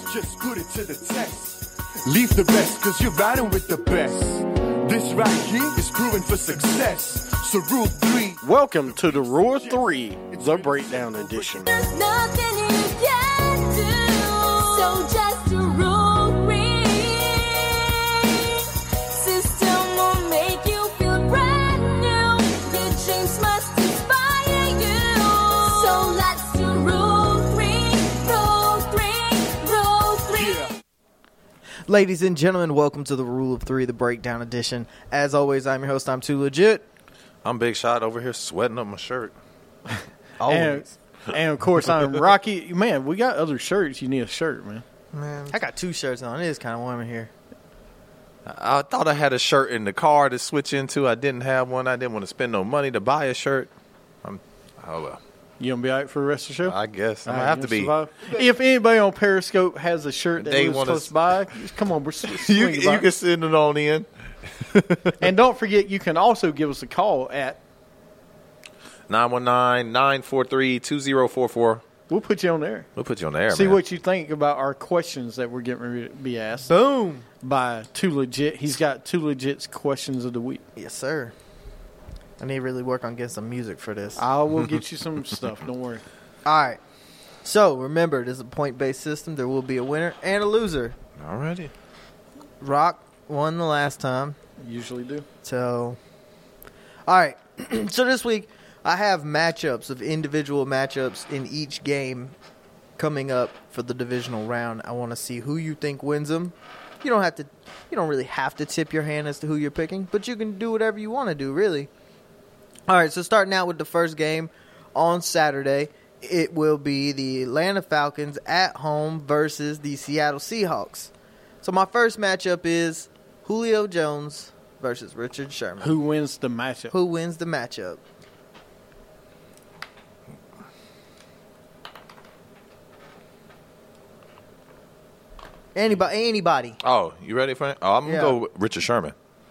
Just put it to the test. Leave the best, cause you're riding with the best. This right here is proven for success. So Rule 3. Welcome to the Rule 3, the Breakdown Edition. There's nothing you can do, so just a rule 3. System will make you feel brand new. Your dreams must inspire you. So let's do Rule 3, Rule 3, Rule 3. Yeah. Ladies and gentlemen, welcome to the Rule of 3, the Breakdown Edition. As always, I'm your host, I'm Too Legit. I'm Big Shot over here sweating up my shirt. Always. And of course, I'm Rocky. Man, we got other shirts. You need a shirt, man. Man, I got 2 shirts on. It is kind of warm in here. I thought I had a shirt in the car to switch into. I didn't have one. I didn't want to spend no money to buy a shirt. Oh, well. You gonna be all right for the rest of the show? I guess. I'm All going to right, have to be. survive? If anybody on Periscope has a shirt that They was wanna supposed to buy, come on, we're You can send it on in. And don't forget, you can also give us a call at. 919-943-2044. We'll put you on there. We'll put you on the air, See man. what you think about our questions that we're getting ready to be asked Boom. by Too Legit. He's got Too Legit's questions of the week. Yes, sir. I need to really work on getting some music for this. I will get you some stuff. Don't worry. All right. So, remember, this is a point-based system. There will be a winner and a loser. Alrighty. Rock won the last time. Usually do. So, all right. So this week, I have matchups of individual matchups in each game coming up for the divisional round. I want to see who you think wins them. You don't really have to tip your hand as to who you're picking, but you can do whatever you want to do, really. All right, so starting out with the first game on Saturday, it will be the Atlanta Falcons at home versus the Seattle Seahawks. So my first matchup is Julio Jones versus Richard Sherman. Who wins the matchup? Who wins the matchup? Anybody. Oh, you ready for it? Oh, I'm going to go with Richard Sherman.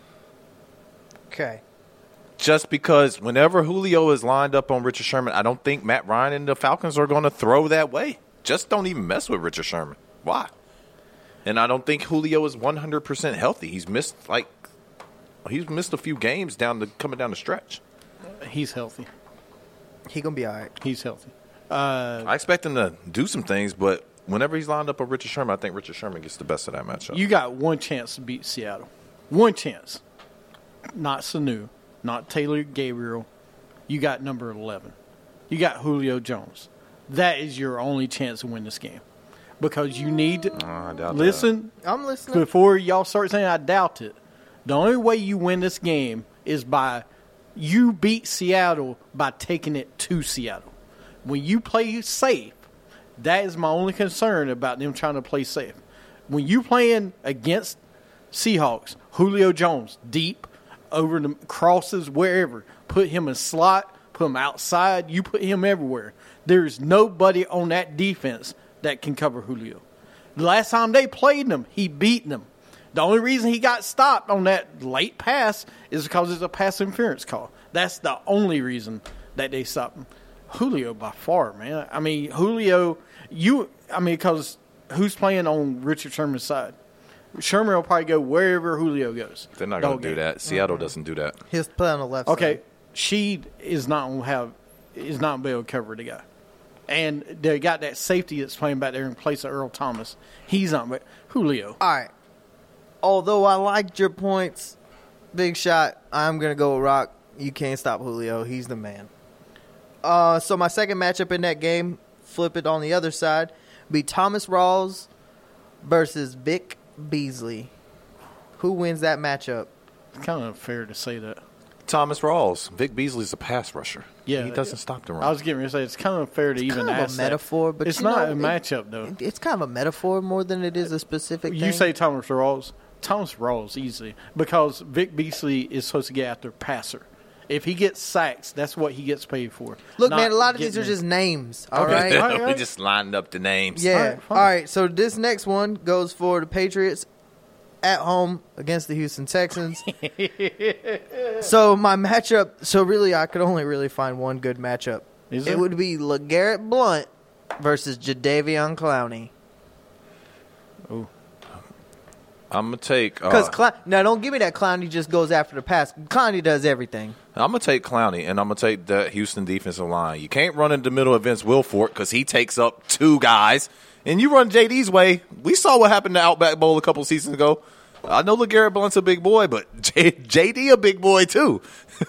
Okay. Just because whenever Julio is lined up on Richard Sherman, I don't think Matt Ryan and the Falcons are going to throw that way. Just don't even mess with Richard Sherman. Why? And I don't think Julio is 100% healthy. He's missed a few games coming down the stretch. He's healthy. He going to be all right. He's healthy. I expect him to do some things, but whenever he's lined up on Richard Sherman, I think Richard Sherman gets the best of that matchup. You got one chance to beat Seattle. One chance. Not Sanu. Not Taylor Gabriel. You got number 11. You got Julio Jones. That is your only chance to win this game. Because you need to I doubt listen. I'm listening. Before y'all start saying I doubt it, the only way you win this game is by you beat Seattle by taking it to Seattle. When you play safe, that is my only concern about them trying to play safe. When you playing against Seahawks, Julio Jones, deep, over the crosses, wherever, put him in slot, put him outside, you put him everywhere. There's nobody on that defense that can cover Julio. The last time they played him, he beat them. The only reason he got stopped on that late pass is because it's a pass interference call. That's the only reason that they stopped him. Julio by far, man. I mean, Julio, because who's playing on Richard Sherman's side? Sherman will probably go wherever Julio goes. They're not going to do that. Seattle doesn't do that. He'll play on the left Okay, side. Sheed is not going to be able to cover the guy. And they got that safety that's playing back there in place of Earl Thomas. He's not, but Julio. All right. Although I liked your points, Big Shot, I'm going to go with Rock. You can't stop Julio. He's the man. So my second matchup in that game, flip it on the other side, be Thomas Rawls versus Vic Beasley. Who wins that matchup? It's kind of unfair to say that. Thomas Rawls. Vic Beasley's a pass rusher. Yeah, he doesn't stop the run. I was getting ready to say it's kind of unfair to even kind of ask a metaphor, that. but It's you not know, a matchup, though. It's kind of a metaphor more than it is a specific thing. You say Thomas Rawls. Thomas Rawls, easily. Because Vic Beasley is supposed to get after passer. If he gets sacks, that's what he gets paid for. Look, Not man, a lot of these getting are just names, all Okay. right? All right. We just lined up the names. Yeah. All right, fine. All right, so this next one goes for the Patriots at home against the Houston Texans. So my matchup, really I could only really find one good matchup. Is It there? would be LeGarrette Blount versus Jadeveon Clowney. I'm gonna take. Because now, don't give me that Clowney just goes after the pass. Clowney does everything. I'm gonna take Clowney, and I'm gonna take the Houston defensive line. You can't run in the middle of Vince Wilfork because he takes up 2 guys, and you run JD's way. We saw what happened to Outback Bowl a couple seasons ago. I know LeGarrette Blount's a big boy, but JD a big boy too.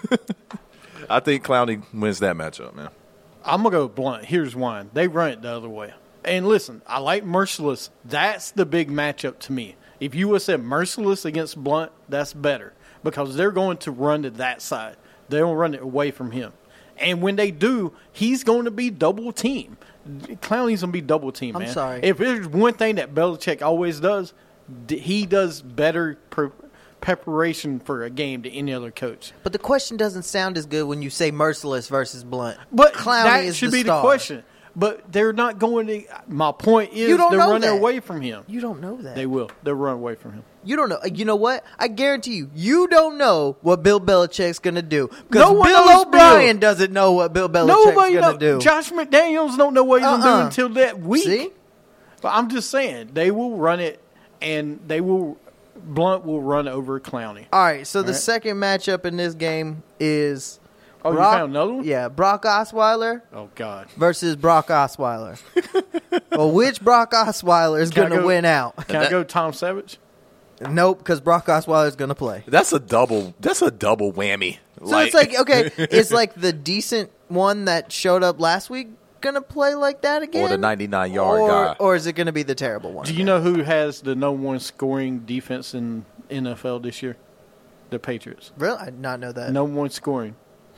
I think Clowney wins that matchup, man. I'm going to go Blunt. Here's why. They run it the other way. And listen, I like Merciless. That's the big matchup to me. If you would have said Merciless against Blunt, that's better because they're going to run to that side. They don't run it away from him. And when they do, he's going to be double team. Clowney's going to be double team, man. I'm sorry. If there's one thing that Belichick always does, he does better preparation for a game than any other coach. But the question doesn't sound as good when you say Merciless versus Blunt. But Clowney that is should the be star. the question. But they're not going to. My point is, You don't they're know running that. away from him. You don't know that. They will. They'll run away from him. You don't know. You know what? I guarantee you, you don't know what Bill Belichick's going to do. Because No one Bill knows O'Brien doesn't know what Bill Belichick's Nobody going knows. to do. Josh McDaniels don't know what he's going to do Uh-uh. until that week. See? But I'm just saying, they will run it, and they will. Blunt will run over Clowney. All right, so the right. second matchup in this game is Oh, you found another one? Yeah, Brock Osweiler Oh God. versus Brock Osweiler. Well, which Brock Osweiler is Can I going to go- win out? Can I go Tom Savage? Nope, because Brock Osweiler is going to play. That's a double whammy. So it's like, okay, it's like the decent one that showed up last week going to play like that again? Or the 99-yard guy. Or is it going to be the terrible one? Do you know who has the number 1 scoring defense in NFL this year? The Patriots. Really? I did not know that. Number 1 scoring.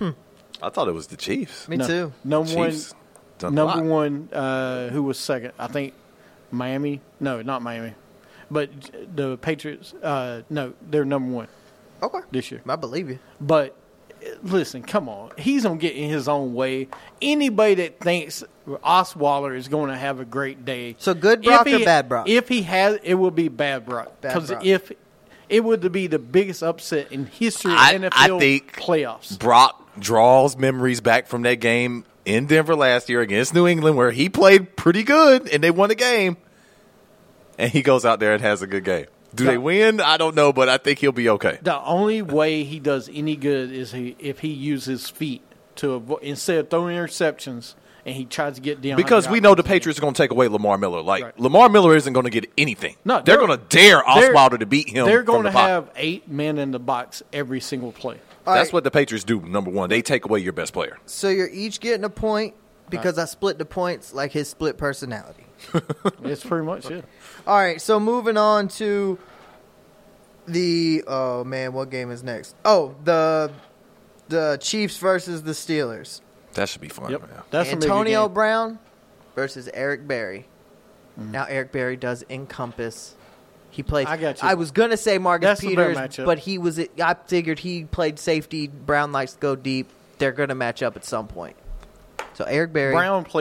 I thought it was the Chiefs. Me too. Number 1. Chiefs done a Number lot. 1. Who was second? I think Miami. No, not Miami. But the Patriots. No, they're number 1 Okay. this year. I believe you. But listen, come on. He's going to get in his own way. Anybody that thinks Osweiler is going to have a great day. So good Brock or bad Brock? If he has, it will be bad Brock. Bad Because Brock. if it would be the biggest upset in history of I NFL think playoffs. Brock draws memories back from that game in Denver last year against New England where he played pretty good and they won the game. And he goes out there and has a good game. Do they win? I don't know, but I think he'll be okay. The only way he does any good is if he uses his feet to avoid, instead of throwing interceptions and he tries to get down. Because we know the Patriots are going to take away Lamar Miller. Like, Right. Lamar Miller isn't going to get anything. No, they're going to dare they're- Osweiler to beat him. They're from going the to pocket. have 8 men in the box every single play. All That's right, what the Patriots do, number one. They take away your best player. So you're each getting a point because I split the points like his split personality. It's pretty much it. All right, so moving on to the oh man, what game is next? Oh, the Chiefs versus the Steelers. That should be fun. Yep. Man. That's Antonio a big game. Brown versus Eric Berry. Now Eric Berry does encompass. He plays. I got you. I was gonna say Marcus That's the better Peters, matchup. but he was. I figured he played safety. Brown likes to go deep. They're gonna match up at some point. So Eric Berry.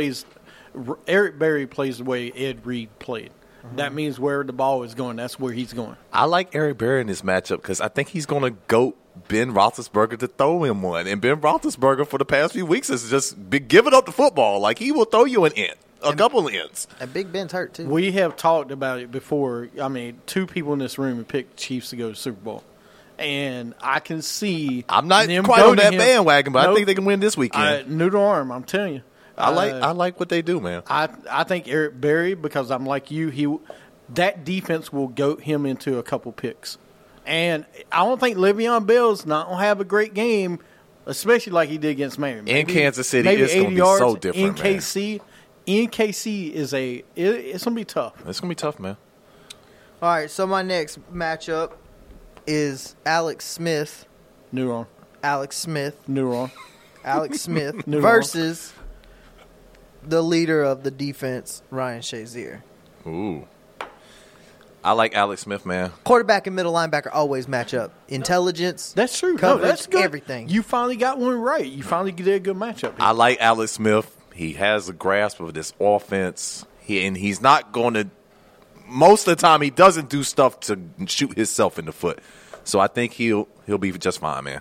Eric Berry plays the way Ed Reed played. That means where the ball is going, that's where he's going. I like Eric Berry in this matchup because I think he's going to goat Ben Roethlisberger to throw him one. And Ben Roethlisberger for the past few weeks has just been giving up the football. Like, he will throw you an end, a couple of ends. And Big Ben's hurt too. We have talked about it before. I mean, 2 people in this room have picked Chiefs to go to the Super Bowl. And I can see I'm not them quite on goading that him. bandwagon, but I Nope. think they can win this weekend. Noodle arm, I'm telling you. I like what they do, man. I think Eric Berry, because I'm like you, that defense will goat him into a couple picks. And I don't think Le'Veon Bell's not going to have a great game, especially like he did against Miami. In Kansas City, maybe it's gonna 80 be so yards. different, In KC, it's going to be tough. It's going to be tough, man. All right, so my next matchup is Alex Smith Neuron. New versus the leader of the defense, Ryan Shazier. Ooh. I like Alex Smith, man. Quarterback and middle linebacker always match up. Intelligence. That's true. Coverage, No, that's good. everything. You finally got one right. You finally did a good matchup. I like Alex Smith. He has a grasp of this offense. He's not going to – most of the time he doesn't do stuff to shoot himself in the foot. So I think he'll be just fine, man.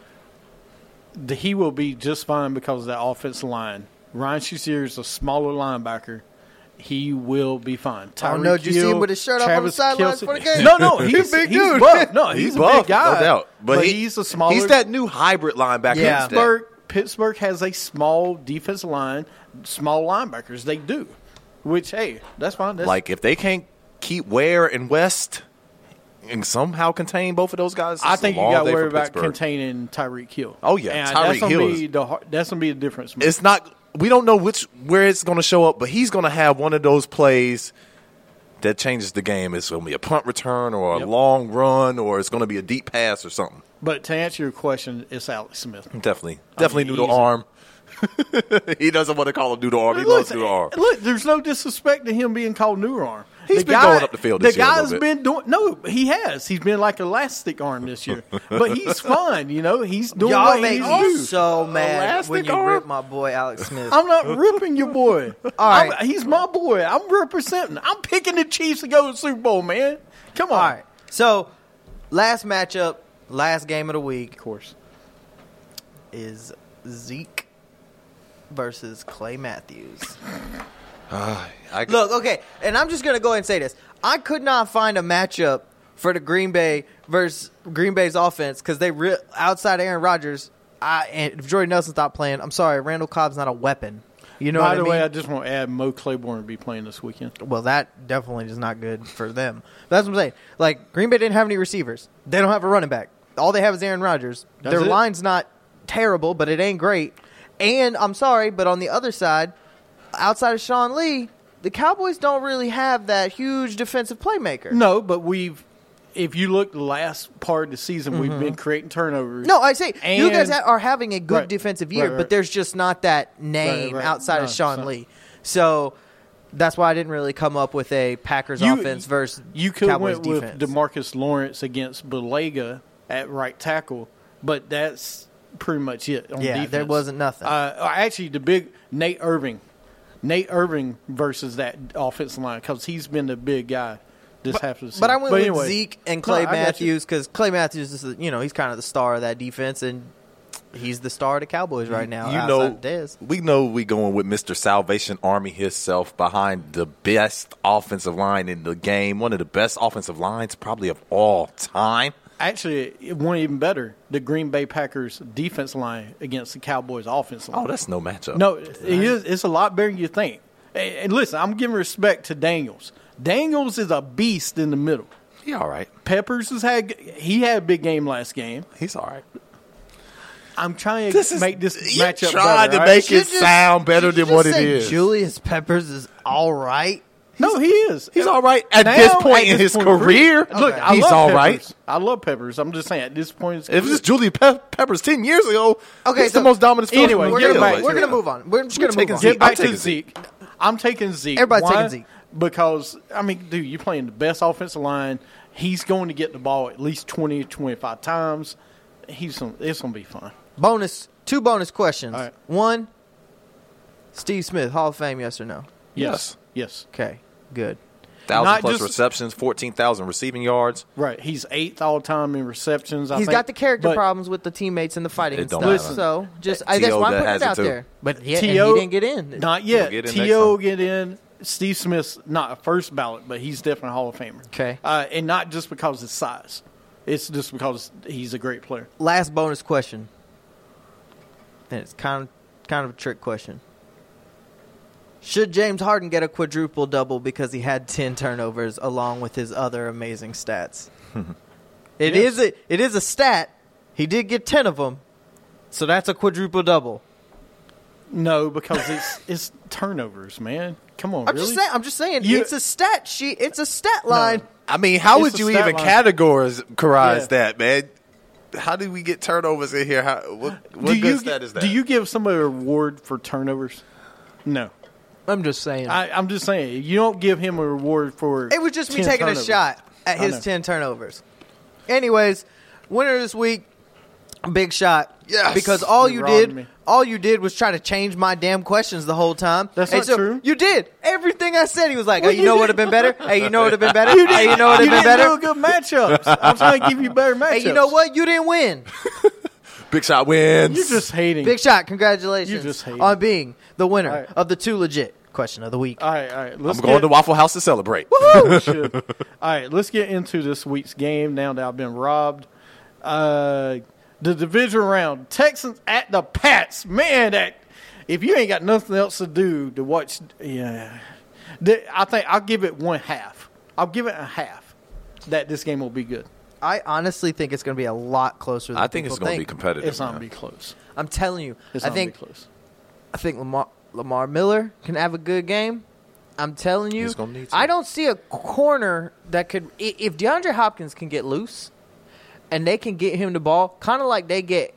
He will be just fine because of that offensive line. Ryan Shazier is a smaller linebacker, he will be fine. Oh, no, did you see him with his shirt off on the Travis sidelines Kelce- for the game? No, he's Big he's dude. buff. No, he's a buff, big guy, no doubt. But he's a smaller. He's that new hybrid linebacker. Yeah. instead. Pittsburgh has a small defensive line, small linebackers. They do, which hey, that's fine. That's, Like if they can't keep Ware and West and somehow contain both of those guys, I it's a think you long got to day for worry about Pittsburgh. containing Tyreek Hill. Oh, yeah, and Tyreek Hill that's gonna be the difference. It's not. We don't know where it's going to show up, but he's going to have one of those plays that changes the game. It's going to be a punt return or a Yep. long run, or it's going to be a deep pass or something. But to answer your question, it's Alex Smith. Definitely mean, noodle easy. arm. He doesn't want to call him noodle arm. He loves noodle arm. Look, there's no disrespect to him being called noodle arm. He's been going up the field this the year a guy's little been doing. No, he has. He's been like elastic arm this year, but he's fine. You know, he's doing Y'all what make he's me doing. so mad Elastic when you arm? rip my boy Alex Smith. I'm not ripping your boy. All right. He's my boy. I'm representing. I'm picking the Chiefs to go to the Super Bowl, man. Come on. All right. So, last matchup, last game of the week Of course. is Zeke versus Clay Matthews. Look, okay, and I'm just going to go ahead and say this. I could not find a matchup for the Green Bay versus Green Bay's offense because outside Aaron Rodgers, and if Jordy Nelson stopped playing, I'm sorry, Randall Cobb's not a weapon. You know By what the I mean? way, I just want to add Mo Claiborne to be playing this weekend. Well, that definitely is not good for them. But that's what I'm saying. Like, Green Bay didn't have any receivers. They don't have a running back. All they have is Aaron Rodgers. That's Their it. line's not terrible, but it ain't great. And I'm sorry, but on the other side, outside of Sean Lee, the Cowboys don't really have that huge defensive playmaker. No, but if you look the last part of the season, we've been creating turnovers. No, I say you guys And- are having a good Right. defensive year, Right. but there's just not that name Right. outside No, of Sean so- Lee. So that's why I didn't really come up with a Packers offense versus You could have Cowboys went defense. with DeMarcus Lawrence against Balega at right tackle, but that's pretty much it on Yeah, defense. there wasn't nothing. Actually, the big Nate Irving versus that offensive line because he's been the big guy this half of the season. But I went with anyway, Zeke and Clay No, I got you. Matthews because Clay Matthews is, he's kind of the star of that defense, and he's the star of the Cowboys right now. You outside know, of Dez. we know we going with Mr. Salvation Army himself behind the best offensive line in the game, one of the best offensive lines probably of all time. Actually, it went even better. The Green Bay Packers defense line against the Cowboys offense line. Oh, that's no matchup. No, it is. It's a lot better than you think. And listen, I'm giving respect to Daniels. Daniels is a beast in the middle. He all right. Peppers had a big game last game. He's all right. I'm trying to make this you matchup tried better. to right? make You it sound better did you than what it just say is. Julius Peppers is all right. No, he is. He's all right at Now, this point at in this his point, career. Look, I he's love all Peppers. right. I love Peppers. I'm just saying at this point, in his If career- it's Julius Peppers 10 years ago, Okay, he's so the most dominant field anyway, We're get gonna, back we're to gonna it. move on. We're just gonna taking move on. Zeke. Get back I'm to taking Zeke. I'm taking Zeke. Everybody's Why? taking Zeke. Because, I mean, dude, you're playing the best offensive line. He's going to get the ball at least 20, 25 times. It's going to be fun. Two bonus questions. All right. One, Steve Smith, Hall of Fame, yes or no? Yes. Okay, good. 1,000 Not plus just- receptions, 14,000 receiving yards. Right. He's 8th all time in receptions. He's got the character problems with the teammates and the fighting It and don't stuff. matter. So, just T.O. that's why I'm that putting has it it out too. there. But he T.O. didn't get in. Not yet. He'll get in T.O. next time. get in. Steve Smith's not a first ballot, but he's definitely a Hall of Famer. Okay. And not just because of his size. It's just because he's a great player. Last bonus question. And it's kind of a trick question. Should James Harden get a quadruple double because he had 10 turnovers along with his other amazing stats? It Yes. is a stat. He did get 10 of them. So that's a quadruple double. No, because it's turnovers, man. Come on, I'm really? just saying You- it's a stat sheet. It's a stat line. I mean, how It's would a you stat even line. categorize Yeah. that, man? How do we get turnovers in here? What good stat is that? Do you give somebody a reward for turnovers? No. I'm just saying. I'm just saying, you don't give him a reward for It was just me 10 taking turnovers. a shot at I his know. 10 turnovers. Anyways, winner this week, Big Shot. Yes. Because all You you robbed did, me. was try to change my damn questions the whole time. That's And not so true. You did. Everything I said, he was like, Well, hey, you know you what would have been better? Hey, you know what would have been better? You Hey, you know what would have been didn't better? do good matchups. I'm trying to give you better matchups. Hey, you know what? You didn't win. Big Shot wins. You're just hating. Big Shot, congratulations You just hate on it. being the winner All right. of the Too Legit question of the week. All right. I'm going to Waffle House to celebrate. Woo, shit. All right, let's get into this week's game now that I've been robbed. The division round, Texans at the Pats. Man, that if you ain't got nothing else to do to watch, I think I'll give it 1/2. I'll give it a half that this game will be good. I honestly think it's going to be a lot closer than I think it's going to be competitive. It's not man. going to be close. I'm telling you. It's I not going think to be close. I think Lamar Miller can have a good game. I'm telling you. He's gonna need to. I don't see a corner that could if DeAndre Hopkins can get loose and they can get him the ball, kind of like they get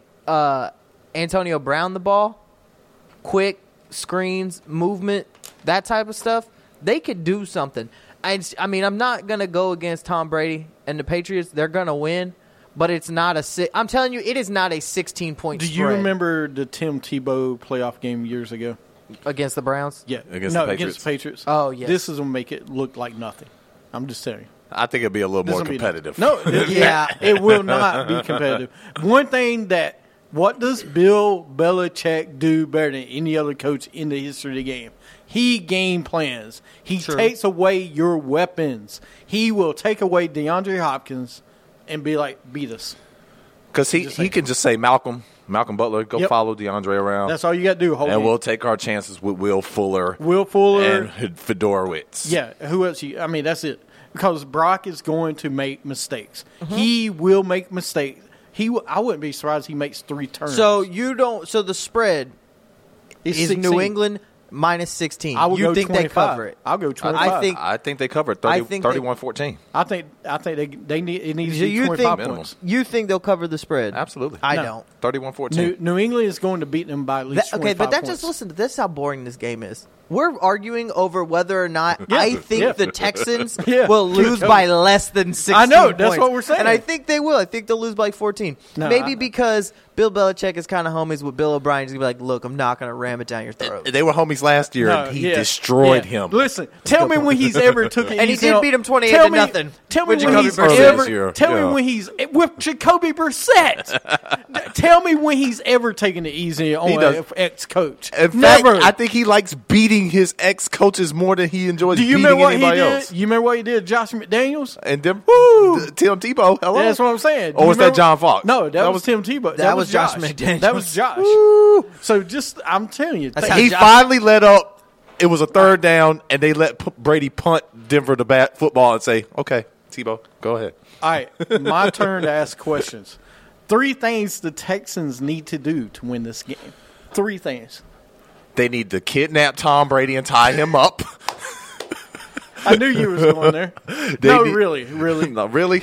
Antonio Brown the ball, quick screens, movement, that type of stuff, they could do something. I mean, I'm not going to go against Tom Brady and the Patriots. They're going to win, but it's not I'm telling you, it is not a 16-point Do spread. you remember the Tim Tebow playoff game years ago? Against the Browns? Yeah. Against the Patriots. Against the Patriots. Oh, yes. This is going to make it look like nothing. I'm just telling you. I think it'll be a little This more will be competitive. Yeah, it will not be competitive. One thing what does Bill Belichick do better than any other coach in the history of the game? He game plans. He takes away your weapons. He will take away DeAndre Hopkins and be like, beat us. Because he can just say, Malcolm Butler, go follow DeAndre around. That's all you got to do. And we'll take our chances with Will Fuller. And Fedorowicz. Yeah, who else? I mean, that's it. Because Brock is going to make mistakes. He will make mistakes. I wouldn't be surprised if he makes 3 turns. So the spread is 16. New England minus 16. I would you go think 25. they cover it? I'll go 25. I think they cover it. 31-14. I think they need it needs So to be you 25 think points. you think they'll cover the spread? Absolutely. I No. don't. 31-14. New England is going to beat them by at least 25 But that points. just listen. This is how boring this game is. We're arguing over whether or not Yeah. I think Yeah. the Texans Yeah. will lose by less than 16 I know, that's points. what we're saying. And I think they will. I think they'll lose by 14. No, Maybe I- because Bill Belichick is kind of homies with Bill O'Brien. He's going to be like, look, I'm not going to ram it down your throat. They were homies last year, No, and he yeah. destroyed Yeah. him. Listen, tell me when he's ever took it And he easy did on- beat him 28 tell to me- nothing Tell me with when Jacoby he's Brissett ever. this year. Tell Yeah. me when he's with Jacoby Brissett. Tell me when he's ever taken it easy on He an does. ex-coach. In Never. fact, I think he likes beating his ex-coaches more than he enjoys Do you beating remember what he anybody did? else. You remember what he did, Josh McDaniels? And then Woo! Tim Tebow, hello? That's what I'm saying. Or was that John Fox? No, that was Tim Tebow. That was Josh Josh McDaniels. That was Josh. So I'm telling you, That's think- how He Josh- finally let up. It was a third down, and they let Brady punt Denver to bat football and say, okay, Tebow, go ahead. all right, my turn to ask questions. 3 things the Texans need to do to win this game. 3 things. They need to kidnap Tom Brady and tie him up. I knew you was going there. Really. No, really.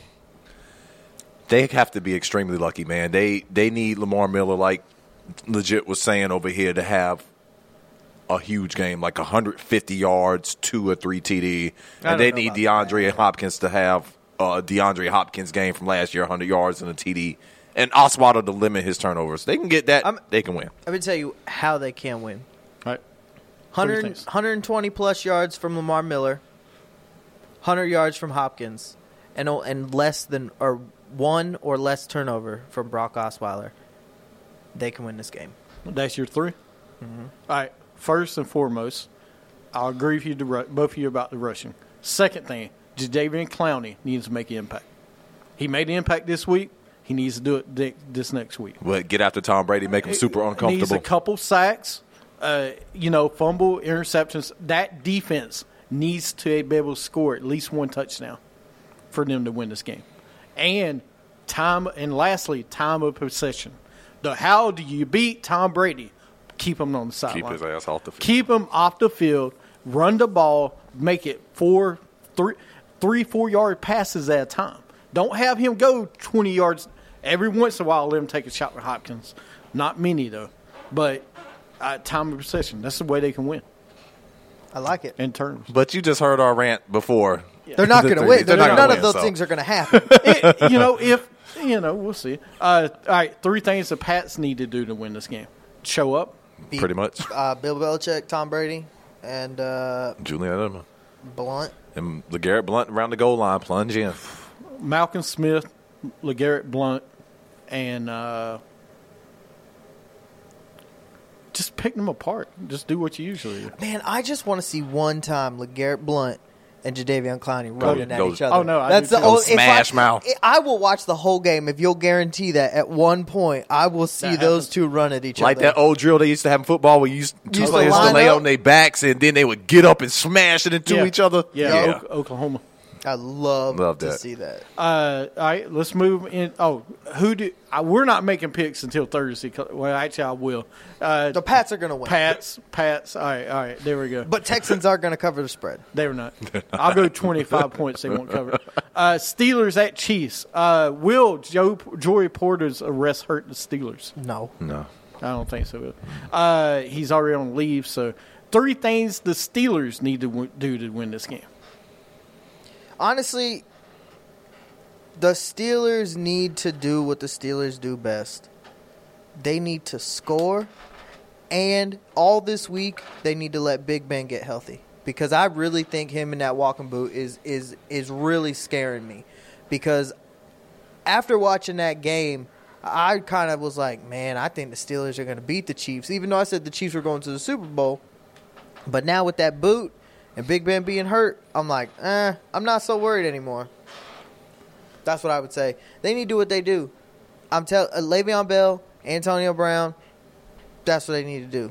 They have to be extremely lucky, man. They need Lamar Miller, like legit was saying over here, to have a huge game, like 150 yards, 2 or 3 TD, and they need DeAndre Hopkins to have a DeAndre Hopkins game from last year, 100 yards and a TD, and Osweiler to limit his turnovers. They can get that. They can win. Let me tell you how they can win. All right. 120 plus yards from Lamar Miller, 100 yards from Hopkins, and less than or 1 or less turnover from Brock Osweiler. They can win this game. That's your 3? Mm-hmm. All right. First and foremost, I'll agree with you, both of you, about the rushing. Second thing, Jadeveon Clowney needs to make an impact. He made an impact this week. He needs to do it this next week. But get after Tom Brady, make him super uncomfortable. Needs a couple sacks, fumble, interceptions. That defense needs to be able to score at least 1 touchdown for them to win this game. And lastly, time of possession. How do you beat Tom Brady? Keep him on the sideline. Keep his ass off the field. Keep him off the field. Run the ball. Make it 4 yard passes at a time. Don't have him go 20 yards. Every once in a while, let him take a shot with Hopkins. Not many, though. But time of possession. That's the way they can win I like it. in terms. But you just heard our rant before. They're not going to win. They're not gonna None win, of those so. things are going to happen. We'll see. All right, 3 things the Pats need to do to win this game. Show up. Pretty much. Bill Belichick, Tom Brady, and Julian Edelman. Blunt. And LeGarrette Blunt around the goal line, plunge in. Malcolm Smith, LeGarrette Blunt, and just pick them apart. Just do what you usually do. Man, I just want to see one time LeGarrette Blunt and Jadeveon Clowney running at go- each other. Oh, no, I that's do the too. only, Smash mouth. I will watch the whole game if you'll guarantee that at one point I will see That those happens. two run at each Like other. that old drill they used to have in football where two Used to players used to line lay up. on their backs and then they would get up and smash it into each other. Yeah, Oklahoma. I love to that. see that. All right, let's move in. Oh, we're not making picks until Thursday. Well, actually, I will. The Pats are going to win. Pats. All right. There we go. But Texans are going to cover the spread. They were not. I'll go 25 points. They won't cover. Steelers at Chiefs. Will Joey Porter's arrest hurt the Steelers? No. No. I don't think so. He's already on leave. So 3 things the Steelers need to do to win this game. Honestly, the Steelers need to do what the Steelers do best. They need to score, and all this week they need to let Big Ben get healthy, because I really think him in that walking boot is really scaring me. Because after watching that game, I kind of was like, man, I think the Steelers are going to beat the Chiefs, even though I said the Chiefs were going to the Super Bowl. But now with that boot and Big Ben being hurt, I'm like, I'm not so worried anymore. That's what I would say. They need to do what they do. I'm telling Le'Veon Bell, Antonio Brown, that's what they need to do.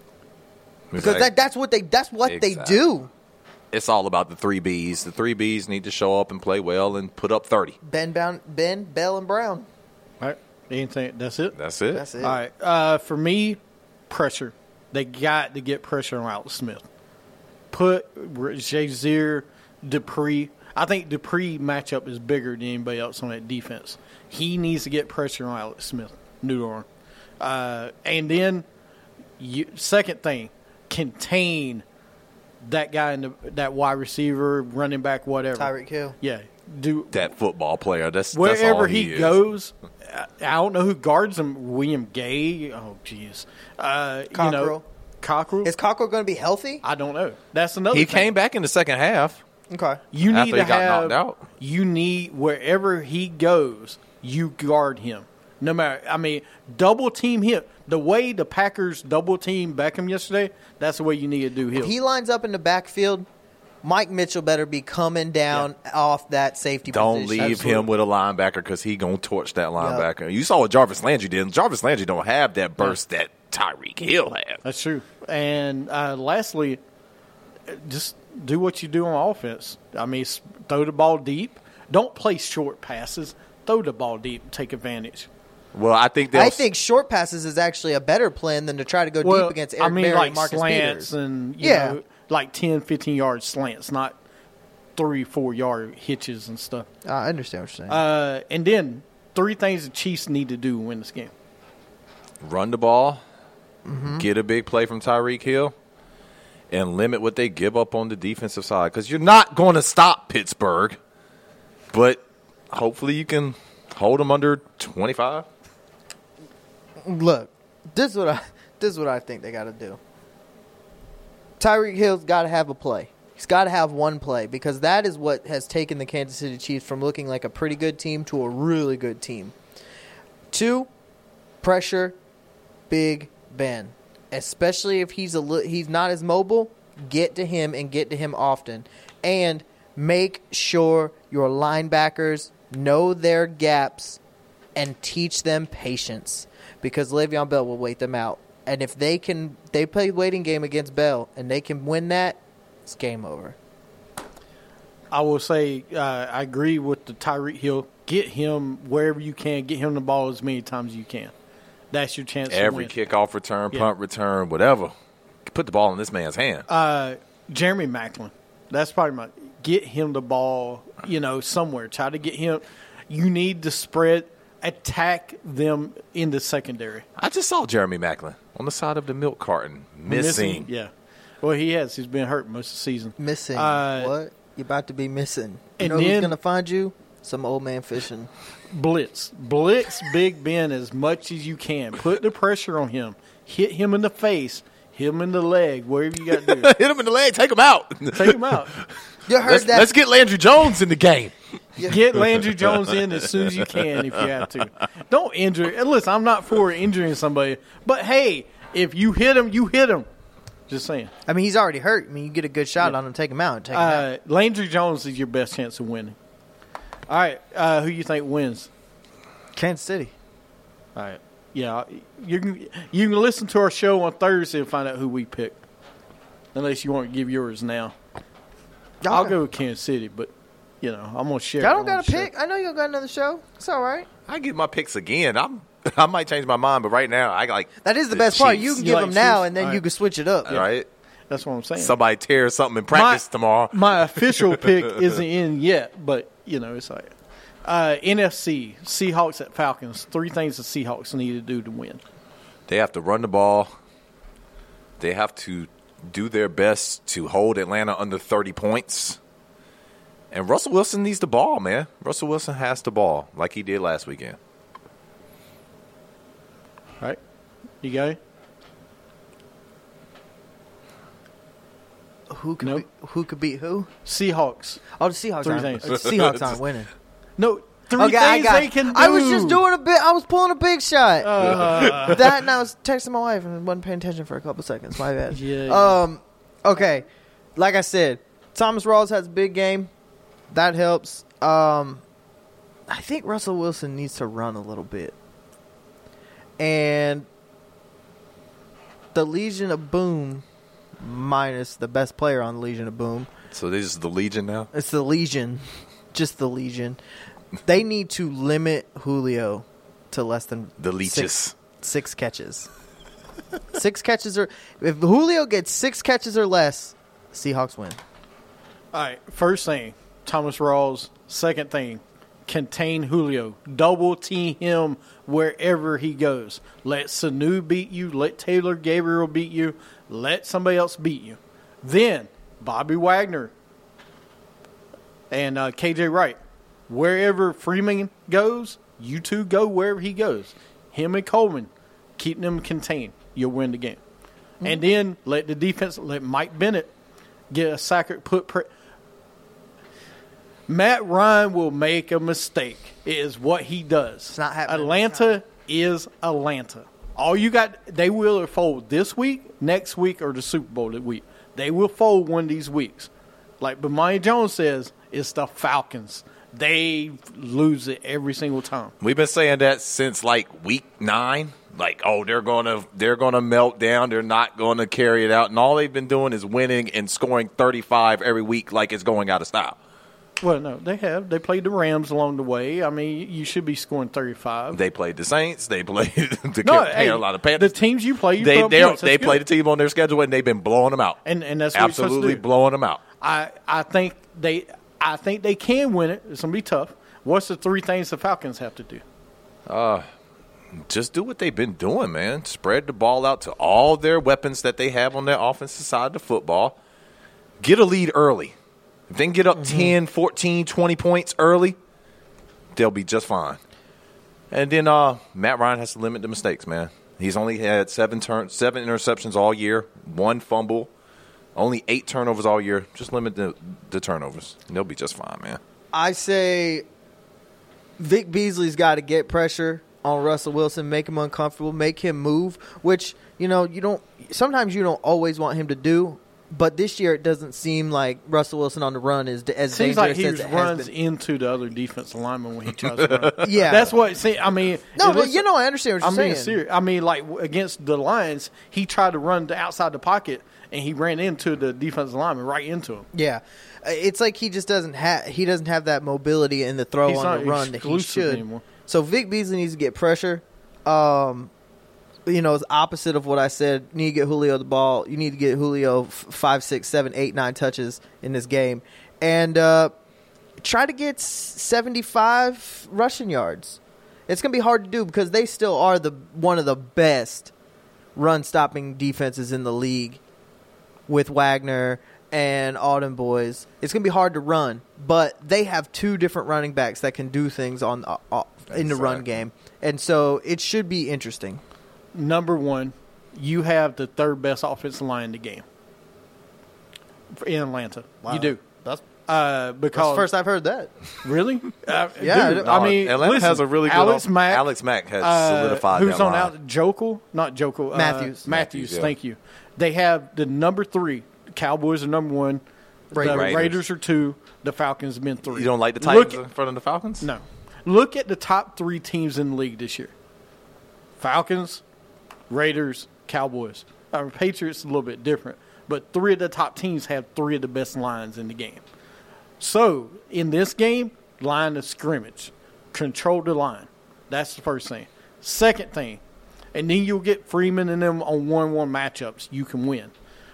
Because that's what they do. It's all about the 3 Bs. The 3 Bs need to show up and play well and put up 30. Ben, Bell, and Brown. All right. Anything? That's it? That's it. That's it. All right. For me, pressure. They got to get pressure on Alex Smith. Put Jazier, Dupree. I think Dupree matchup is bigger than anybody else on that defense. He needs to get pressure on Alex Smith, new arm. And then, second thing, contain that guy in that wide receiver, running back, whatever. Tyreek Hill. Yeah. Do That football player. That's wherever all he is. goes. I don't know who guards him. William Gay. Oh, jeez. Cockrell. Cockrell. Is Cockrell going to be healthy? I don't know. That's another. He thing. came back in the second half. Okay. You need after to he got have. knocked out. You need wherever he goes, you guard him. No matter. I mean, double team him. The way the Packers double team Beckham yesterday, that's the way you need to do him. If he lines up in the backfield, Mike Mitchell better be coming down off that safety Don't position. leave him with a linebacker because he going to torch that linebacker. You saw what Jarvis Landry did. Jarvis Landry don't have that burst that Tyreek Hill has. That's true. And lastly, just do what you do on offense. I mean, throw the ball deep. Don't play short passes. Throw the ball deep and take advantage. Well, I think short passes is actually a better plan than to try to go deep against Eric Berry like and Marcus slants Peters. and you know, like 10, 15-yard slants, not 3-4 yard hitches and stuff. I understand what you're saying. And then 3 things the Chiefs need to do to win this game. run the ball, get a big play from Tyreek Hill, and limit what they give up on the defensive side. Because you're not going to stop Pittsburgh, but hopefully you can hold them under 25. Look, this is what I think they got to do. Tyreek Hill's got to have a play. He's got to have one play, because that is what has taken the Kansas City Chiefs from looking like a pretty good team to a really good team. 2, pressure Big Ben, especially if he's not as mobile. Get to him and get to him often, and make sure your linebackers know their gaps and teach them patience, because Le'Veon Bell will wait them out. And if they play waiting game against Bell and they can win that, it's game over. I will say I agree with the Tyreek Hill. Get him wherever you can. Get him the ball as many times as you can. That's your chance Every to win. kickoff return, punt return, whatever. Put the ball in this man's hand. Jeremy Maclin. That's probably my – get him the ball, somewhere. Try to get him – you need to spread – attack them in the secondary. I just saw Jeremy Maclin on the side of the milk carton, missing. Yeah. Well, he has. He's been hurt most of the season. Missing. What? You're about to be missing. And who's then- going to find you? Some old man fishing. Blitz Big Ben as much as you can. Put the pressure on him. Hit him in the face. Hit him in the leg. Whatever you got to do. Hit him in the leg, take him out. Take him out. You heard that? Let's get Landry Jones in the game. Get Landry Jones in as soon as you can if you have to. Don't injure. And listen, I'm not for injuring somebody, but hey, If you hit him, you hit him. Just saying. I mean, he's already hurt. I mean, you get a good shot on him, take him out, and take him out. Landry Jones is your best chance of winning. All right, who you think wins? Kansas City. All right, yeah, you can listen to our show on Thursday and find out who we pick. Unless you want to give yours now, I'll go with Kansas City, but I'm gonna share. I don't got a pick. I know you got another show. It's all right. I get my picks again. I might change my mind, but right now I like. That is the best part. You can give them now, and then All you right. can switch it up. All right. That's what I'm saying. Somebody tears something in practice tomorrow. My official pick isn't in yet, but it's like NFC Seahawks at Falcons. 3 things the Seahawks need to do to win. They have to run the ball. They have to do their best to hold Atlanta under 30 points. And Russell Wilson needs the ball, man. Russell Wilson has the ball like he did last weekend. All right, you got it. Who could beat who? Seahawks. Oh, the Seahawks. 3 aren't, things. the Seahawks aren't winning. No, 3 Okay, I things got. they can do. I was just doing a bit. I was pulling a big shot. That and I was texting my wife and wasn't paying attention for a couple seconds. My bad. Yeah. Okay. Like I said, Thomas Rawls has a big game. That helps. I think Russell Wilson needs to run a little bit. And the Legion of Boom, minus the best player on the Legion of Boom. So this is the Legion now? It's the Legion. Just the Legion. They need to limit Julio to less than The Leeches. six catches. 6 catches or if Julio gets 6 catches or less, Seahawks win. All right, first thing, Thomas Rawls. Second thing, contain Julio. Double team him wherever he goes. Let Sanu beat you. Let Taylor Gabriel beat you. Let somebody else beat you. Then Bobby Wagner and KJ Wright. Wherever Freeman goes, you two go wherever he goes. Him and Coleman, keep them contained. You'll win the game. Mm-hmm. And then let the defense, let Mike Bennett get a sack, Matt Ryan will make a mistake. It is what he does. It's not happening. Atlanta is Atlanta. All you got, they will fold this week, next week, or the Super Bowl this week. They will fold one of these weeks. Like Bomani Jones says, it's the Falcons. They lose it every single time. We've been saying that since like week 9. Like, they're gonna melt down. They're not gonna carry it out. And all they've been doing is winning and scoring 35 every week, like it's going out of style. Well, no, they have. They played the Rams along the way. I mean, you should be scoring 35. They played the Saints. They played the Hey, Carolina Panthers. the teams you play, They put up points. they That's played good. the team on their schedule, and they've been blowing them out. And that's what you're supposed to Absolutely do. blowing them out. I think they can win it. It's gonna be tough. What's the 3 things the Falcons have to do? Just do what they've been doing, man. Spread the ball out to all their weapons that they have on their offensive side of the football. Get a lead early. If they can get up 10, 14, 20 points early, they'll be just fine. And then Matt Ryan has to limit the mistakes, man. He's only had 7 interceptions all year, 1 fumble, only 8 turnovers all year. Just limit the turnovers, and they'll be just fine, man. I say Vic Beasley's got to get pressure on Russell Wilson, make him uncomfortable, make him move, which, sometimes you don't always want him to do. But this year, it doesn't seem like Russell Wilson on the run is as Seems dangerous like he as it has runs been. into the other defensive lineman when he tries to run. Yeah. That's what. See, I mean, No, if but it's- I understand what I'm you're being saying. serious. I mean, like against the Lions, he tried to run to outside the pocket and he ran into the defensive lineman, right into him. Yeah, it's like he just doesn't have that mobility in the throw He's on not the run that he exclusive should. anymore. So Vic Beasley needs to get pressure. It's opposite of what I said. You need to get Julio the ball. You need to get Julio 5, 6, 7, 8, 9 touches in this game, and try to get 75 rushing yards. It's going to be hard to do because they still are one of the best run-stopping defenses in the league with Wagner and all them boys. It's going to be hard to run, but they have 2 different running backs that can do things in the run game, and so it should be interesting. Number 1, you have the 3rd best offensive line in the game in Atlanta. Wow. You do. That's That's because the first I've heard that. really, Yeah, dude, no, I mean, Atlanta listen, has a really good Alex Mack. Alex Mack has solidified who's that on line. out? Jokel, not Jokel. Matthews. Matthews. yeah. Thank you. They have the number 3. Cowboys are number 1. The Raiders. Raiders are 2. The Falcons have been 3. You don't like the Look Titans in front of the Falcons? No. Look at the top 3 teams in the league this year. Falcons, Raiders, Cowboys. Patriots a little bit different, but 3 of the top teams have 3 of the best lines in the game. So, in this game, line of scrimmage. Control the line. That's the first thing. Second thing, and then you'll get Freeman and them on 1-1 matchups. You can win.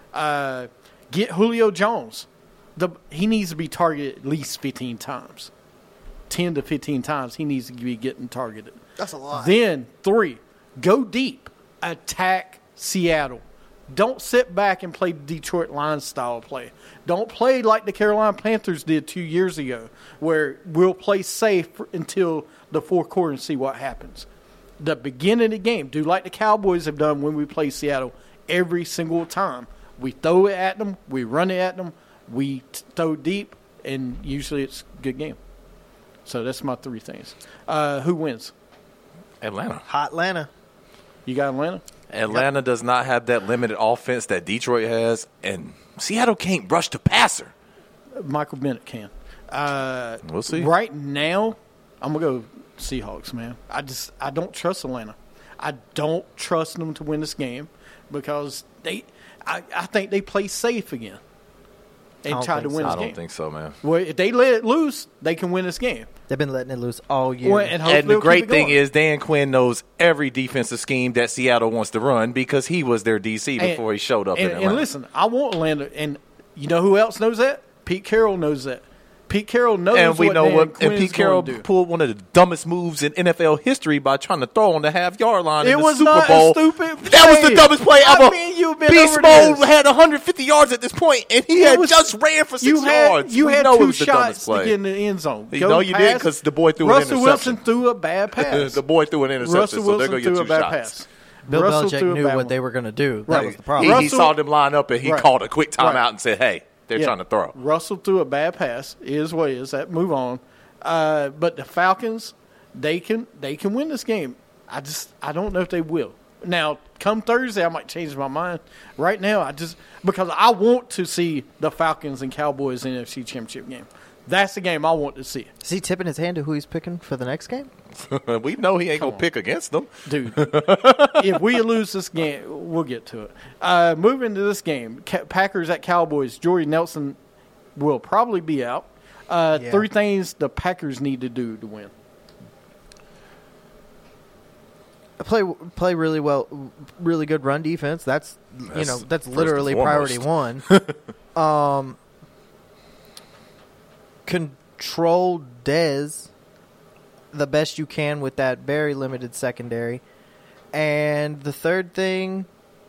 Get Julio Jones. He needs to be targeted at least 15 times. 10 to 15 times he needs to be getting targeted. That's a lot. Then 3, go deep. Attack Seattle. Don't sit back and play Detroit Lions style play. Don't play like the Carolina Panthers did 2 years ago, where we'll play safe until the fourth quarter and see what happens. The beginning of the game, do like the Cowboys have done when we play Seattle every single time. We throw it at them, we run it at them, we throw deep, and usually it's a good game. So that's my 3 things. Who wins? Atlanta. Hot Atlanta. You got Atlanta? Atlanta does not have that limited offense that Detroit has, and Seattle can't rush the passer. Michael Bennett can. We'll see. Right now, I'm going to go Seahawks, man. I don't trust Atlanta. I don't trust them to win this game because I think they play safe again and don't try to think win so. this I don't game. think so, man. Well, if they let it loose, they can win this game. They've been letting it loose all year. Well, and hopefully And the they'll keep great it thing going. is Dan Quinn knows every defensive scheme that Seattle wants to run because he was their DC before he showed up in Atlanta. And listen, I want Atlanta, and you know who else knows that? Pete Carroll knows that. Pete Carroll knows And we what know Dan what. And Quinn's Pete Carroll gonna do. pulled one of the dumbest moves in NFL history by trying to throw on the half-yard line in It the was Super not Bowl. a stupid That was the play. dumbest play I ever. mean, you've been Beast over Mode this. had 150 yards at this point, and he had was- just ran for 6 You yards. had We had know it 2 was the dumbest shots to play. get in the end zone. You Go know you did pass. because the boy threw an Russell interception. Wilson threw a bad pass. The boy threw an interception, Russell so they're Wilson going to threw get a 2 bad shots. pass. Bill Russell Belichick threw a knew bad what one. they were going to do. That Right. was the problem. He saw them line up, and he Right. called a quick timeout Right. and said, hey, they're Yeah. trying to throw. Russell threw a bad pass. Is what is that? Move on. But the Falcons, they can win this game. I don't know if they will. Now, come Thursday, I might change my mind. Right now, because I want to see the Falcons and Cowboys NFC Championship game. That's the game I want to see. Is he tipping his hand to who he's picking for the next game? We know he ain't going to pick against them. Dude, if we lose this game, we'll get to it. Moving to this game, Packers at Cowboys. Jordy Nelson will probably be out. 3 things the Packers need to do to win. Play really well, really good run defense. That's That's that's first literally and priority foremost. one. Control Dez the best you can with that very limited secondary, and the third thing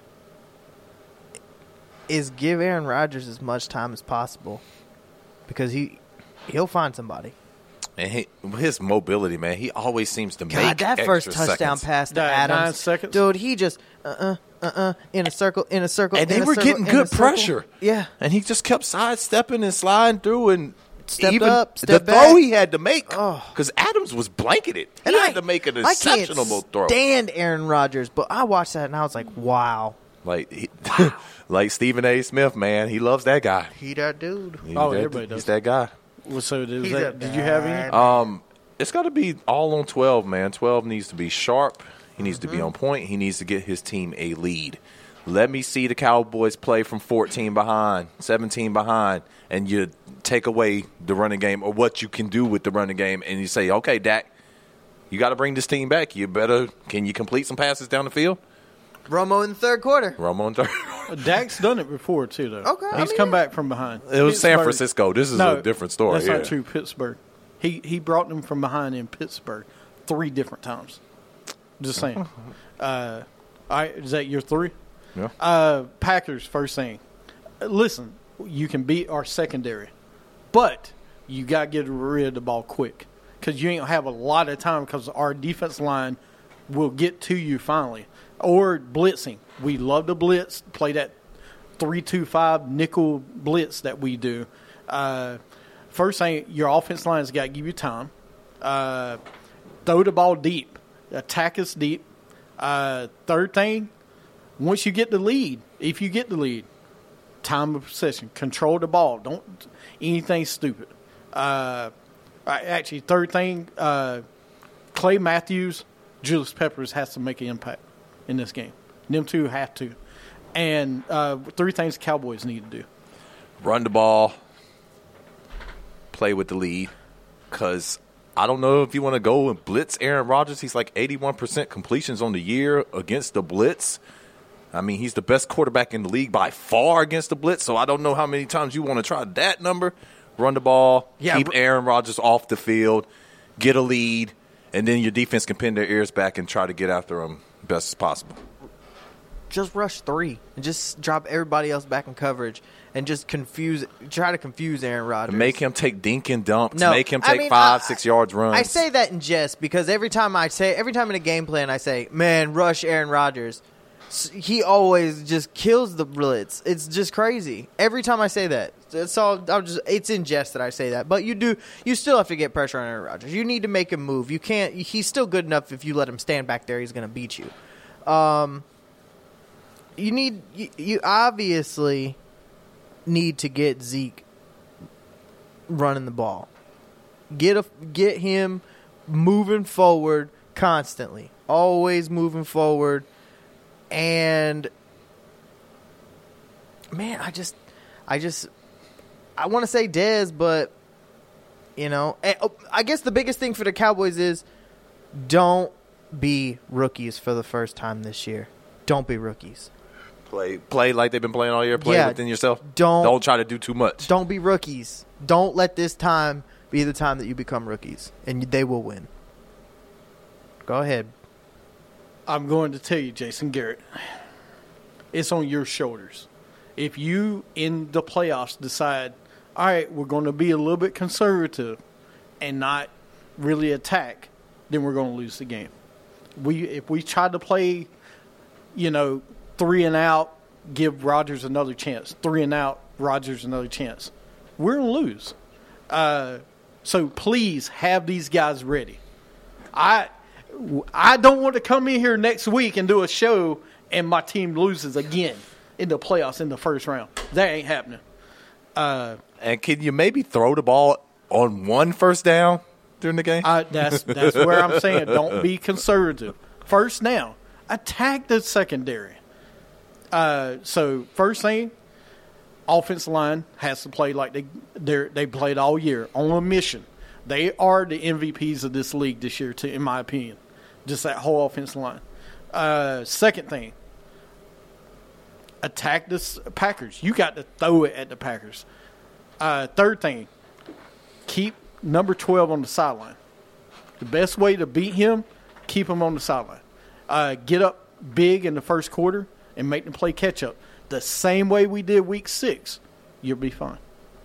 is give Aaron Rodgers as much time as possible because he'll find somebody. And his mobility, man, he always seems to make God, that first extra touchdown seconds. pass to That 9 Adams, seconds? dude, he just in a circle, And in they a were circle, getting in a good circle. pressure. Yeah, And he just kept sidestepping and sliding through and Stepped even up, the stepped throw back. he had to make Oh. because Adams was blanketed. And I had to make an I exceptional can't throw. stand Aaron Rodgers, but I watched that and I was like, wow. Like like Stephen A. Smith, man, he loves that guy. He that dude. Everybody does. He's that guy. Well, so did He's a you have any? It's got to be all on 12, man. 12 needs to be sharp. He needs to be on point. He needs to get his team a lead. Let me see the Cowboys play from 14 behind, 17 behind, and you take away the running game or what you can do with the running game, and you say, okay, Dak, you got to bring this team back. Can you complete some passes down the field? Romo in the third quarter. Romo in third. Dak's done it before, too, though. Okay, He's come back from behind. It was San Pittsburgh- Francisco. This is No, a different story. That's yeah. not true. Pittsburgh. He brought them from behind in Pittsburgh 3 different times. Just saying. All right, is that your 3? Yeah. Packers, first thing. Listen, you can beat our secondary, but you got to get rid of the ball quick because you ain't have a lot of time because our defense line will get to you finally. Or blitzing. We love to blitz, play that 3-2-5 nickel blitz that we do. first thing, your offense line's got to give you time. Throw the ball deep. Attack us deep. Third thing, once you get the lead, if you get the lead, time of possession, control the ball. Don't anything stupid. Actually, third thing, Clay Matthews, Julius Peppers has to make an impact in this game. Them two have to. And three things the Cowboys need to do. Run the ball, play with the lead, because I don't know if you want to go and blitz Aaron Rodgers. He's like 81% completions on the year against the blitz. I mean, he's the best quarterback in the league by far against the blitz, so I don't know how many times you want to try that number. Run the ball, keep Aaron Rodgers off the field, get a lead, and then your defense can pin their ears back and try to get after him best as possible. Just rush 3 and just drop everybody else back in coverage and just try to confuse Aaron Rodgers. Make him take dink and dump. No, make him take 5-6 yards runs. I say that in jest because every time in a game plan I say, man, rush Aaron Rodgers, he always just kills the blitz. It's just crazy. Every time I say that. It's in jest that I say that. But you still have to get pressure on Aaron Rodgers. You need to make him move. You can't. He's still good enough if you let him stand back there, he's going to beat you. You obviously need to get Zeke running the ball. Get him moving forward constantly. Always moving forward. And man, I want to say Dez, but I guess the biggest thing for the Cowboys is don't be rookies for the first time this year. Don't be rookies. Play like they've been playing all year. Play within yourself. Don't try to do too much. Don't be rookies. Don't let this time be the time that you become rookies, and they will win. Go ahead. I'm going to tell you, Jason Garrett, it's on your shoulders. If you, in the playoffs, decide, all right, we're going to be a little bit conservative and not really attack, then we're going to lose the game. If we try to play, 3 and out, give Rodgers another chance. 3 and out, Rodgers another chance. We're going to lose. So please have these guys ready. I don't want to come in here next week and do a show and my team loses again in the playoffs in the first round. That ain't happening. And can you maybe throw the ball on one first down during the game? That's where I'm saying don't be conservative. First down, attack the secondary. So first thing, offensive line has to play like they played all year on a mission. They are the MVPs of this league this year, too, in my opinion. Just that whole offensive line. Second thing, attack the Packers. You got to throw it at the Packers. Third thing, keep number 12 on the sideline. The best way to beat him, keep him on the sideline. Get up big in the first quarter and make them play catch-up. The same way we did week 6, you'll be fine.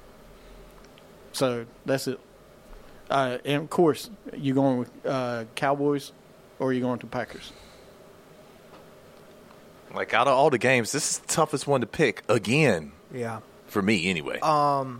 So that's it. And, of course, you going with Cowboys or you going to Packers? Like, out of all the games, this is the toughest one to pick again. Yeah. For me, anyway. I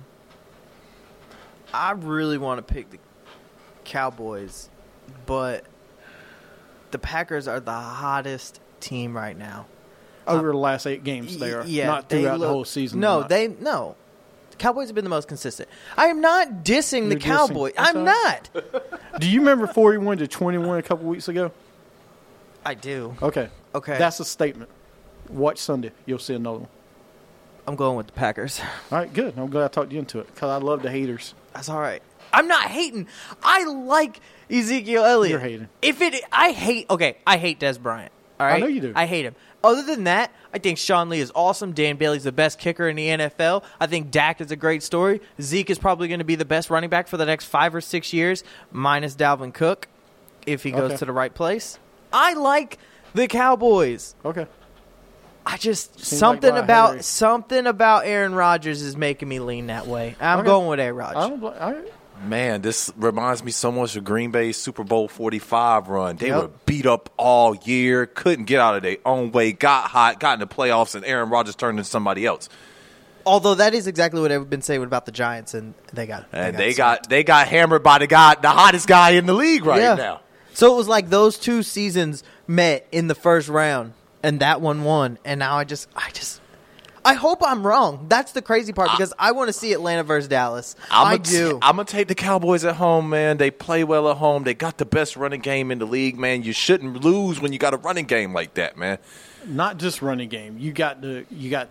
really want to pick the Cowboys, but the Packers are the hottest team right now. Over the last 8 games, they are. Yeah, not throughout the whole season. No. The Cowboys have been the most consistent. I am not dissing the Cowboys. I'm not. Do you remember 41-21 a couple weeks ago? I do. Okay. Okay. That's a statement. Watch Sunday. You'll see another one. I'm going with the Packers. All right, good. I'm glad I talked you into it because I love the haters. That's all right. I'm not hating. I like Ezekiel Elliott. You're hating. I hate Dez Bryant. All right? I know you do. I hate him. Other than that, I think Sean Lee is awesome. Dan Bailey's the best kicker in the NFL. I think Dak is a great story. Zeke is probably going to be the best running back for the next 5 or 6 years, minus Dalvin Cook, if he goes to the right place. I like the Cowboys. Okay. I just Seems something like about Aaron Rodgers is making me lean that way. I'm going with Aaron Rodgers. All right. Man, this reminds me so much of Green Bay's Super Bowl 45 run. They were beat up all year, couldn't get out of their own way, got hot, got in the playoffs, and Aaron Rodgers turned into somebody else. Although that is exactly what I've been saying about the Giants, and they got hammered by the hottest guy in the league right now. So it was like those two seasons met in the first round, and that one won. And now I hope I'm wrong. That's the crazy part because I want to see Atlanta versus Dallas. I do. I'm going to take the Cowboys at home, man. They play well at home. They got the best running game in the league, man. You shouldn't lose when you got a running game like that, man. Not just running game. You got the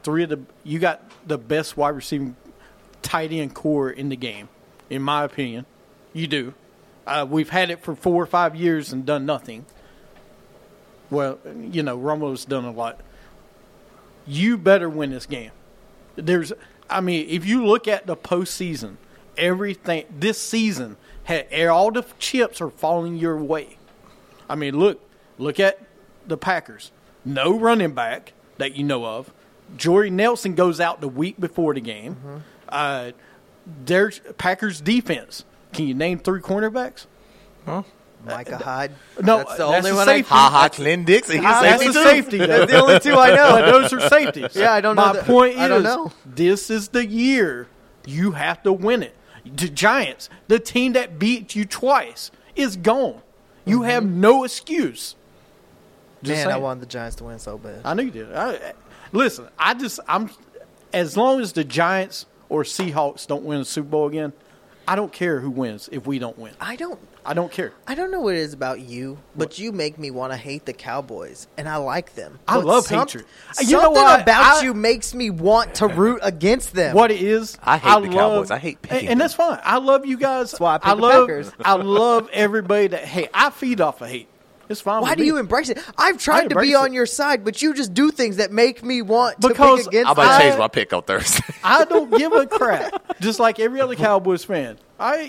best wide receiving tight end core in the game, in my opinion. You do. We've had it for 4 or 5 years and done nothing. Well, Romo's done a lot. You better win this game. If you look at the postseason, everything this season all the chips are falling your way. I mean, look at the Packers. No running back that you know of. Jordy Nelson goes out the week before the game. There's Packers defense. Can you name 3 cornerbacks? Huh? Micah Hyde. No, that's the only one. Clint Dixon. That's a safety. That's the only 2 I know. But those are safeties. Yeah, I don't know. My point is, I don't know. This is the year you have to win it. The Giants, the team that beat you twice, is gone. You have no excuse. Just Man, I saying. wanted the Giants to win so bad. I knew you did. Listen, I'm as long as the Giants or Seahawks don't win the Super Bowl again, I don't care who wins if we don't win. I don't care. I don't know what it is about you, but you make me want to hate the Cowboys, and I like them. I love hatred. Something about you makes me want to root against them. What it is, I hate the Cowboys. I hate picking and that's fine. I love you guys. That's why I pick the Packers. I love everybody that hate. I feed off of hate. It's fine. Why with do me. you embrace it? I've tried to be on your side, but you just do things that make me want to Because pick against I'm going to change my pick on Thursday. I don't give a crap. Just like every other Cowboys fan.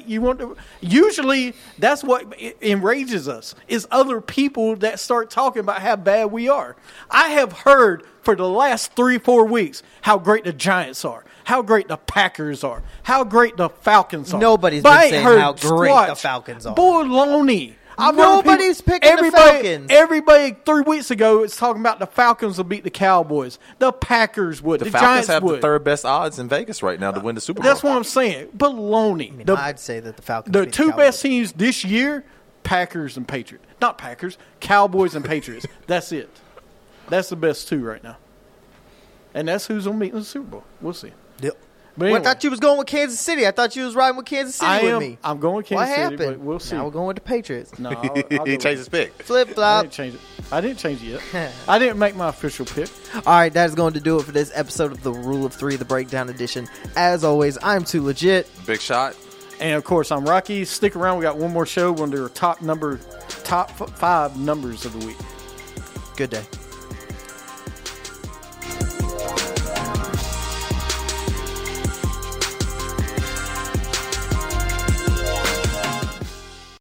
Usually that's what enrages us is other people that start talking about how bad we are. I have heard for the last 3-4 weeks how great the Giants are, how great the Packers are, how great the Falcons are. Nobody's But I been ain't saying heard how great squat. the Falcons are. Baloney. Nobody's picking the Falcons. Everybody 3 weeks ago is talking about the Falcons will beat the Cowboys. The Packers would. The Falcons Giants have would. the 3rd best odds in Vegas right now to win the Super Bowl. That's what I'm saying. Baloney. I'd say that the Falcons The beat 2 Cowboys. best teams this year, Packers and Patriots. Not Packers, Cowboys and Patriots. That's it. That's the best 2 right now. And that's who's going to meet in the Super Bowl. We'll see. Yep. But Well, I anyway, thought you was going with Kansas City. I thought you was riding with Kansas City with me. I'm going with Kansas What City, happened? but we'll see. Now we're going with the Patriots. No, I'll he go changed his pick. Flip I flop. didn't change it. I didn't change it yet. I didn't make my official pick. All right, that is going to do it for this episode of the Rule of 3, the Breakdown Edition. As always, I'm Too Legit. Big shot. And of course, I'm Rocky. Stick around. We got one more show. We're going to do our top 5 numbers of the week. Good day.